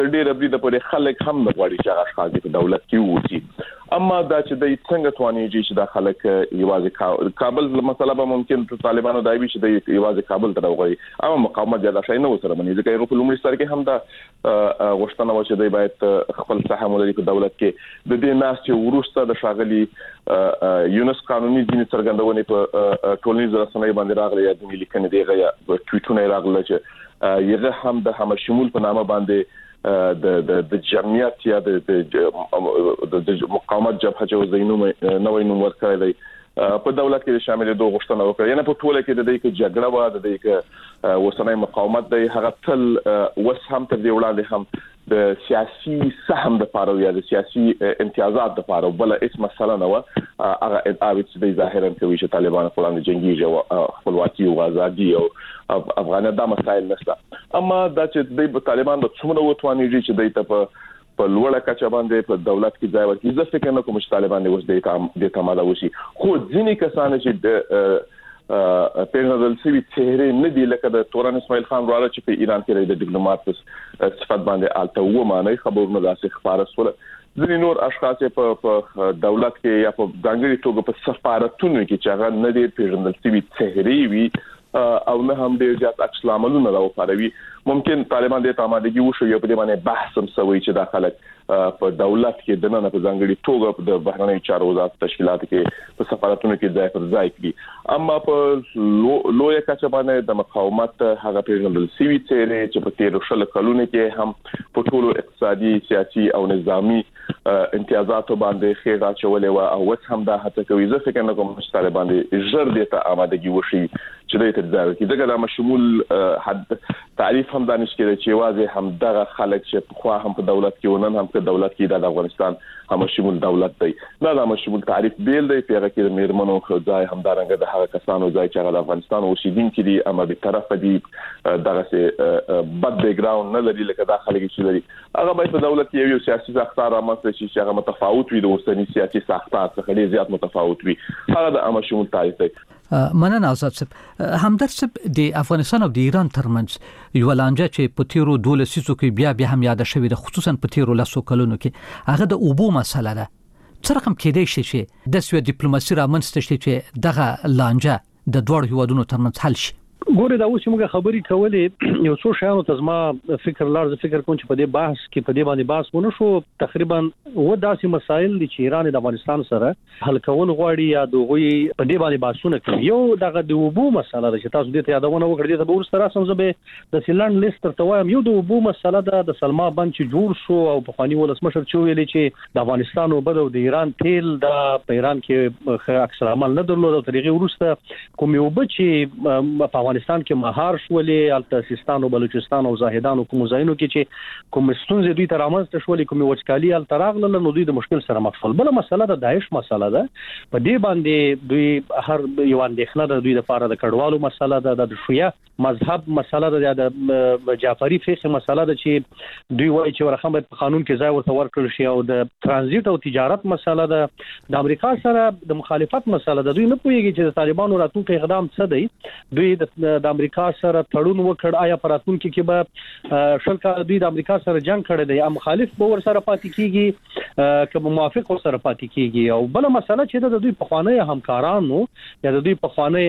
ډېر برید پرې خلک هم نه غواړي چې اشخاص په دولت کې ووسی. اما دا چې د څنګه توانیږي چې د خلک یوازې کابل مسله به ممکن طالبانو دایوي چې د یوازې کابل ته راوړي اما مقاومت زیاده شي نه وسره مني ځکه یو په لومړي سر کې هم دا غوښتنه و چې دوی باید خپل سهم ولري په دولت کې. د دې ناس چې ورسته د شاغلي یونس قانوني دین څرګندونې په ټولنیز رسنۍ باندې راغلي یا د لیکنې دی غیا ټویټونه راغله چې یغه هم د هم شمول په نامه باندې د جمعیت یا د مقاومت جبهه چې زینوم نوې نوم ورکړی دی په دولت کې شامل دوه غوښتنه وکړه. یعنی په ټوله کې د دې کې جګړه و د دې کې وسنۍ مقاومت دی هغه تل وس هم تر دې وړاندې هم د سیاسي سهم د پاره یا د سیاسي امتیازات د پاره بل هیڅ مسله نه و. هغه ادعا چې ظاهرا کوي چې طالبان خپل جنگي او خپلواکي او ازادي او افغانستان دا مسایل نشته. اما دا چې د طالبان د څومره وتوانیږي چې د په لوړه کچه باندې په دولت کې ځای ورکړي زه فکر نه کوم چې طالبان اوس د تماده وشي. خو ځینې کسان چې د پیژندل شوي چهره نه دی لکه د تورن اسماعیل خان وروره چې په ایران کې د ډیپلوماټ په صفت باندې الته و معنی خبرونه داسې خبره سول. ځینې نور اشخاص په دولت کې یا په ځانګړي توګه په سفارتونو کې چې هغه نه دی پیژندل شوي چهره وي او نه هم ډیر زیات عکس العملونه راوپاروي. ممکن طالبان د تامادګي وشو یو په دې باندې بحث هم سوي چې داخله په دولت کې د نه په ځانګړي توګه د بهرنی چارو وزارت تشکیلات کې په سفارتونو کې ځای پر ځای کړي. اما په لوی کچه باندې د مقاومت هغه پیژندل شوي چې په تیر شل کلونو کې هم په ټولو اقتصادي سیاسي او نظامی امتیازاتو باندې خیر اچولې و او وڅ هم دا هڅه کوي. زه فکر نه کوم چې طالبان ژر دې ته آمادګي وشي چې دې ته ځای ورکړي. دغه د مشمول حد تعریف هم دانش کړي چې واځي هم دغه خلک چې خو هم په دولت کې ونن هم په دولت کې د افغانستان هم شمول دولت دی. دا د مشمول تعریف بیل دی پیغه کې میرمنو خدای هم دارنګ د هغه کسانو ځای چې د افغانستان اوسیدونکو دي اما به طرف دي دغه سه بد بیک گراوند نه لري لکه داخلي چې لري هغه باید په دولت کې یو سیاسي ساختار رامنځته شي چې هغه متفاوت وي د اوسنی سیاسي ساختار څخه ډیر زیات متفاوت وي. هغه د عام شمول تعریف دی. مننه آزاد صاحب. همدرد صاحب د افغانستان او د ایران ترمنځ یو لانجه چې په تیرو 12 لسیزو کې بیا هم یاد شوې ده خصوصا په تیرو لسو کلونو کې هغه د اوبو مسله ده. څه رقم کېدای شي چې د سوي ډیپلوماسي رامنځته شي چې دغه لانجه د دوه هیوادونو ترمنځ حل شي؟ ګوره دا اوس موږ خبرې کولې یو څو شیانو ته زما فکر فکر کوم چې په دې بحث کې په دې باندې بحث ونه شو. تقریبا و داسې مسایل دي چې ایران د افغانستان سره حل کول غواړي یا دوی په دې باندې بحثونه کوي. یو دغه د اوبو مسله ده چې تاسو دې ته یادونه وکړئ ته به ورسره سم زبې د سیلند لیست تر وایم. یو د اوبو مسله ده د سلما بند چې جوړ شو او په خواني ولسمشر چې ویلي چې د افغانستان او بل د ایران تیل د ایران کې اکثر عمل نه درلود او طریقې ورسته کوم یو بچي په افغانستان کې مهار شولې الته سیستان او بلوچستان او زاهدان او کوم ځایونو کې چې کوم ستونزې دوی ته رامنځته شولې کوم وچکالي الته راغله نو دوی د مشکل سره مخ شول. بل مسله د داعش مسله ده په دې باندې دوی هر یو اندېښنه ده دوی لپاره د کډوالو مسله ده د شیعه مذهب مسله ده د جعفری فقه مسله ده چې دوی وایي چې ورخه په قانون کې ځای ورته ورکړل شي او د ترانزیت او تجارت مسله ده. د امریکا سره د مخالفت مسله ده. دوی نه پوهیږي چې د طالبانو راتلونکي اقدام څه دی. دوی د امریکا سره تړون وکړ آیا پراتونکو کې به شل کال دوی د امریکا سره جنگ کړی دی ام مخالف به ور سره پاتې کیږي که موافق ور سره پاتې کیږي. او بل مسله چې د دوی په خوانی همکارانو یا د دوی په خوانی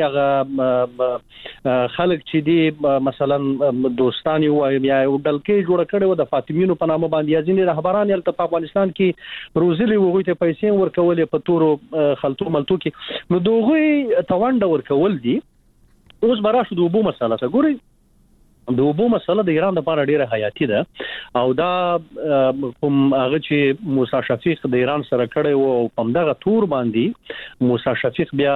هغه خلک چې دی مثلا دوستان یو یا دلکې جوړ کړي و د فاطمیونو په نامه باندې ځینې رهبران یل په افغانستان کې روزلي وغوي ته پیسې ورکولې په تورو خلطو ملتو کې نو دوغوي توانډه ورکول دي. اوس براشه د اوبو مسله څه ګوري د اوبو مسله د ایران لپاره ډیره حیاتي ده او دا کوم هغه چې موسی شفیق د ایران سره کړی وو او په دغه تور باندې موسی شفیق بیا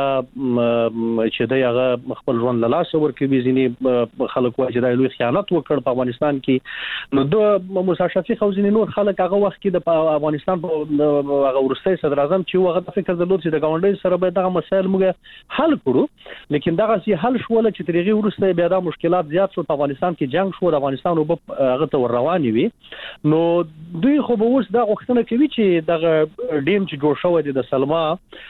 چې د هغه خپل ژوند له لاسه ورکوي ځینې خلک وایي چې د لوی خیانت وکړ په افغانستان کې. نو د موسی شفیق او ځینې نور خلک هغه وخت کې د افغانستان په هغه ورستۍ صدر اعظم چې هغه د فکر درلود چې د ګاونډي سره به دغه مسایل موږ حل کړو لیکن دغه سي حل شول چې ترغي ورستۍ بیا د مشکلات زیات شو. په افغانستان کې جنگ شو د افغانستان او هغه ته رواني وي نو دوی خو به اوس دا غوښتنه کوي چې دغه ډیم چې جوړ شوی دی د سلما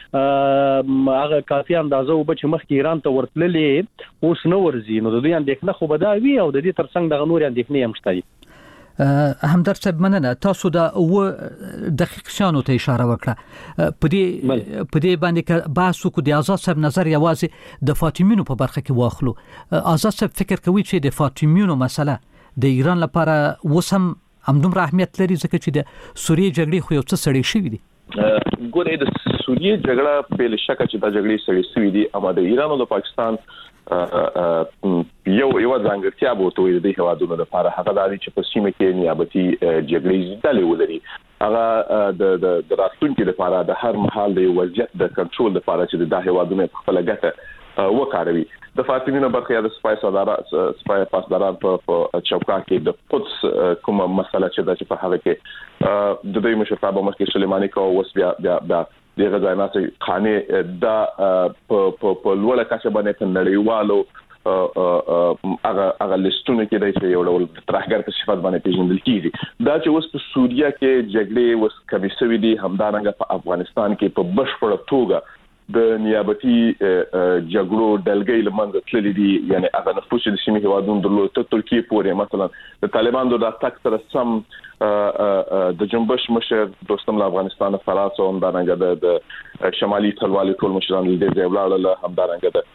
هغه کافي اندازه او چې مخکې ایران ته ورتللې اوس نو ورزي نو دوی اندېښنه خو به دا وي او د دې ترڅنګ دغه نور اندېښنې هم شته. همدرد صاحب مننه. تاسو دا دقیق شانو ته اشاره وکړه. په دې باندې که بحث وکړو د آزاد صاحب نظر یوازې د فاطمیونو په برخه کې واخلو. آزاد صاحب فکر کوي چې د فاطمیونو مسله د ایران لپاره اوس هم همدومره اهمیت لري ځکه چې د سوریې جګړې خو یو څه سړې شوې دي؟ ګوره د سوریې جګړه په لشکه چې دا جګړې سړې شوې دي، اما د ایران او د پاکستان یو ځانګړتیا به ورته وي د هیوادونو لپاره، هغه د چې په سیمه کې نیابتي جګړې ډلې ولري. هغه د راتلونکي لپاره د هر مهال د وضعیت د کنټرول لپاره چې د هیوادونو په خپل ګټه وکاروي. د فاطمیونو برخه یا د سپای پاسداران په چوکا کې د قدس کومه مسله چې په هغه کې د دوی مشرتابه مخکې سليماني کو اوس بیا د غزاینات خانه دا په لوړه کچه باندې په نړیوالو هغه لستونه کې د یو ډول ترهګر په صفت باندې پیژندل کیږي. دا چې اوس په سوریه کې جګړې اوس کمی شوې دي، همدارنګه په افغانستان کې په بشپړه توګه د نیابتي جګړو ډلګۍ لمنځه تللې دي. یعنی هغه نفوس د سیمې هیوادونو درلود ته ترکیه پورې، مثلا د طالبانو د اتاک سره سم د جنبش مشر دوستم له افغانستان فرانسه او همدارنګه د شمالي ټلوالي ټول مشران د دې ولاړل، همدارنګه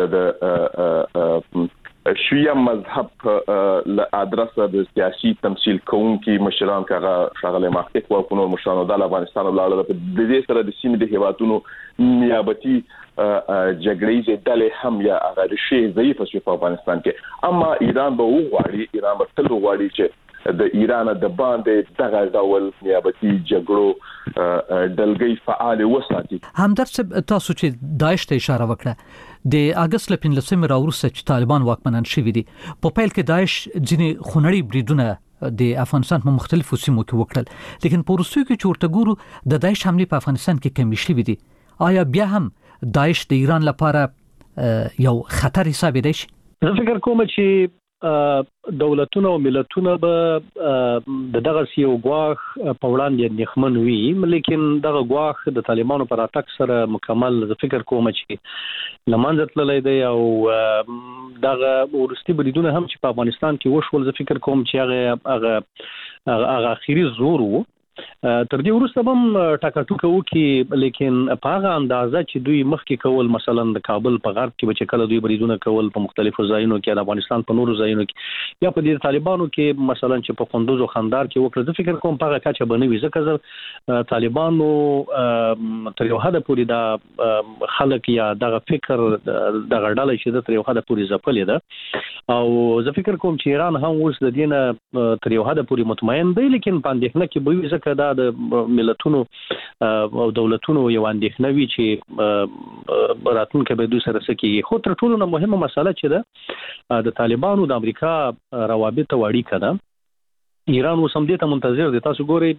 د شیعه مذهب له ادرسه د سیاسي تمثيل کوونکي مشران کغه شغله محقق او نور مشران د افغانستان ولاړل. په دې سره د سیمې د هیوادونو نیابتي جګړې ډلې هم یا هغه شی ضعیف شو په افغانستان کې. اما ایران به تل وغواړي چې د ایران د باندې دغه ډول نیابتي جګړو ډلګۍ فعال وساتي. همدرد صاحب تاسو چې داعش ته اشاره وکړه، د اگست 15 راوروسته چې طالبان واکمنان شوي دي، په پیل کې داعش ځینې خونړي بریدونه د افغانستان په مختلفو سیمو کې وکړل، لیکن په وروستیو کې چې ورته ګورو د داعش حملې په افغانستان کې کمې شوې دي. آیا بیا هم داعش د ایران لپاره یو خطر حسابېدای شي؟ زه فکر کوم چې دولتونه او ملتونه به دغه یو غواخ په وړاندې اندېښمن وي، لیکن دغه غواخ د طالبانو پر اتاک سره مکمل زه فکر کوم چې لمانځه تللی دی او دغه ورستي بریدونه هم چې په افغانستان کې وشول زه فکر کوم چې هغه اخیری زور وو. تر دې وروسته هم ټاکټوکه وکي، لیکن په هغه اندازه چې دوی مخکې کول، مثلا د کابل په غرب کې چې کله دوی بریدونه کول په مختلفو ځایونو کې، د افغانستان په نورو ځایونو کې یا په دې طالبانو کې مثلا چې په قندوز او خندار کې وکړه، زه فکر کوم په هغه کچه بنوي ځکه طالبانو تر یو حد پورې دا خلک یا دغه فکر دغه ډله چې تر یو حد پورې ځپلې ده او زه فکر کوم چې ایران هم اوس د دینه تر یو حد پورې مطمئن دی، لیکن په اندېښنه کې به وي ځکه دا د ملتونو او دولتونو یو اندېښنه وي چې راتلونکي به دوی سره سکیږي. خو تر ټولو مهمه مسله چې ده د طالبانو د امریکا روابط او اړیکه ده. ایران اوس هم دې ته منتظر دی. تاسو ګورئ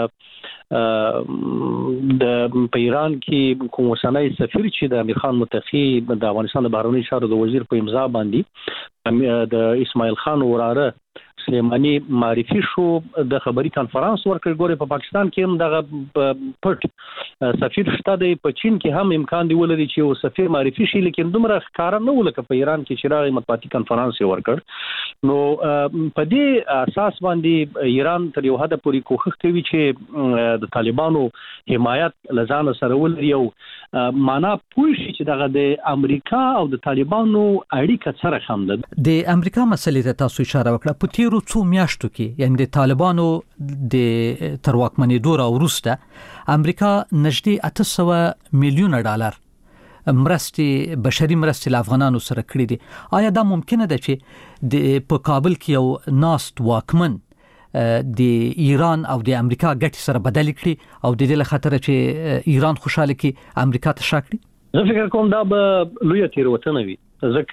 په ایران کې کوم وسنۍ سفیر چې د امیر خان متقی د افغانستان د بهرنیو چارو د وزیر په امضا باندې د اسماعیل خان وراره سلیمانی معرفي شو، د خبري کانفرنس ورکړ. ګوري په پاکستان کې هم دغه پټ سفیر شته دی، په چین کې هم امکان دی ولري چې یو سفیر معرفي شي، لیکن دومره ښکار نه ولکه په ایران کې چې راغی مطبوعاتي کانفرنس ورکړ. نو په دې اساس باندې ایران تر یو حد پورې کوښښ کوي چې د طالبانو حمایت لزان سره ولري او معنا پوه شي چې دغه د امریکا او د طالبانو اړیکه سره هم ده. د امریکا مسلې ته تاسو اشاره وکړه. په تیرو څو میاشتو کې یعنی د طالبانو د تر واکمنېدو راوروسته امریکا نږدې 800 میلیون ډالر مرستې بشري مرستې له افغانانو سره کړې دي. آیا دا ممکنه ده چې په کابل کې یو ناست واکمن د ایران او د امریکا ګټې سره بدل کړي او د دې له خاطر چې ایران خوشاله کې امریکا ته شاکړي؟ زه فکر کوم دا به لویه تېروتنه وي،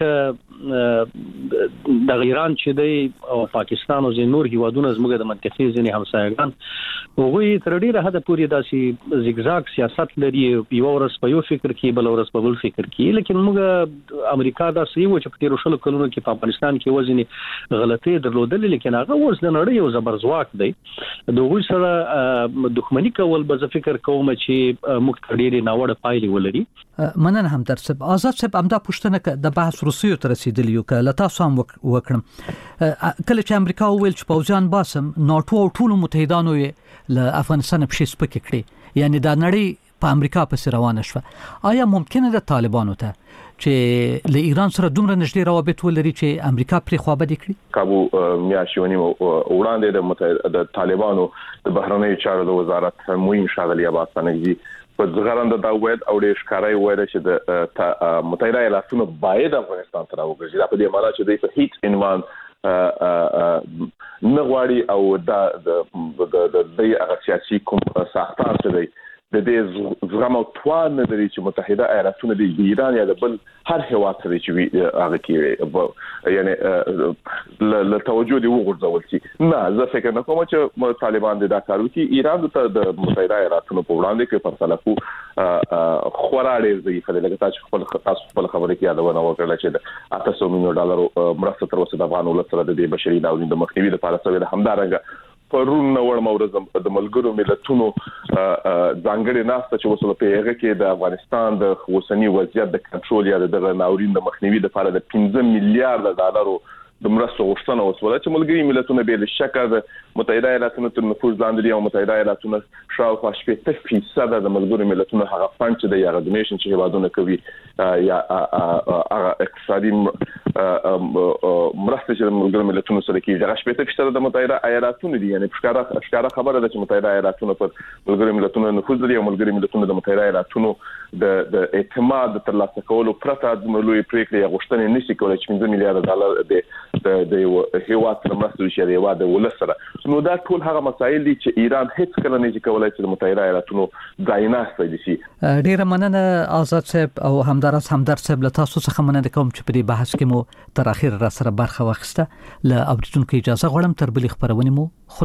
ځکه د ایران چې دی او پاکستان او نور هیوادونه زموږ د منطقې ځینې همسایگان هغوی تر ډیره حده پورې داسې زیګزاګ سیاست لري، یو ورځ په یو فکر کې بل ورځ په بل فکر کې. لیکن موږ امریکا داسې یو چې په تیرو شلو کلونو کې په افغانستان کې وزنې غلطۍ درلودلې، لیکن هغه اوس د نړۍ یو زبرځواک دی. د هغوی سره دښمني کول به زه فکر کوم چې موږ ته ډېرې ناوړه پایلې ولري. مننه همدرد صاحب. آزاد صاحب همدا پوښتنه د بحث روسیې ته رسیدلی یو کله تاسو هم وکړم کله چې امریکا وویل چې پوځیان باسم ناتو او ټول متحدانو یې له افغانستان په شي سپک کړي یعنی دا نړۍ په امریکا پسې روانه شوه آیا ممکنه ده طالبانو ته چې له ایران سره دومره نږدې روابط ولري چې امریکا پرې خوابدي کړي؟ کابو میاشونی وړاندې د طالبانو د بهرنیو چارو د وزارت موین شاغلی عباس نقوی په ځغرند دا وایي او د ښکارای وایي چې د متحده ایالاتونو باید افغانستان ته راوګرځي دا په دې معنی چې د هیڅ عنوان نغواړي او د هغه سیاسي کوم ساختار څه دی د دې زغم او توان نه لري چې متحده ایالاتونه د ایران یا د بل هر هیواد سره چې هغه کې یعنی له توجه دی وګرځول شي نه زه فکر نه کوم چې طالبان د دا کار وکړي ایران د متحده ایالاتونو په وړاندې کې فیصله کو خورا ډیر ضعیف دی لکه تاسو خپل خبره کې یادونه وکړه چې د $800 ملیون مرسته تر اوسه د افغان ولس سره د بشري ناورین د مخنیوي لپاره سوي د همدارنګه پرون نوړ مورز د ملګرو ملتونو ځانګړي ناسته چې وسله په هغه کې د افغانستان د اوسنی وضعیت د کنټرول یا د ناورین د مخنیوي لپاره د $15 میلیارډ د مرستو غوښتنه وسوله چې ملګري ملتونه به شکه د متحده ایالاتونو تر نفوذ لاندې دي او متحده ایالاتونو شاوخوا 80% د ملګري ملتونو هغه فند چې د یغ ډونیشن چې هیوادونه کوي یا هغه اقتصادي مرسته چې ملګري ملتونو سره کوي هغه 80% د متحده ایالاتونو دي یعنی ښکارا خبره ده چې متحده ایالاتونو پر ملګري ملتونو نفوذ لري او ملګري ملتونو د متحده ایالاتونو د اعتماد ترلاسه کولو پرته د ملوي پریکړې غوښتنې نشي کولای چې $15 میلیارډ د هیواد سره مرسته وشي د هیواد ولس سره نو دا ټول هغه مسایل دي چې ایران هیڅ کله نه کولای چې د متحده ایالاتونو ځایناسته دي شي. ډیره مننه آزاد صاحب او همدارس همدرد صاحب له تاسو څخه مننه کوم چې په دې بحث کې مو تر اخر را سره برخه واخیسته. له اوریدونکو اجازه غواړم تر بلې خبرونه مو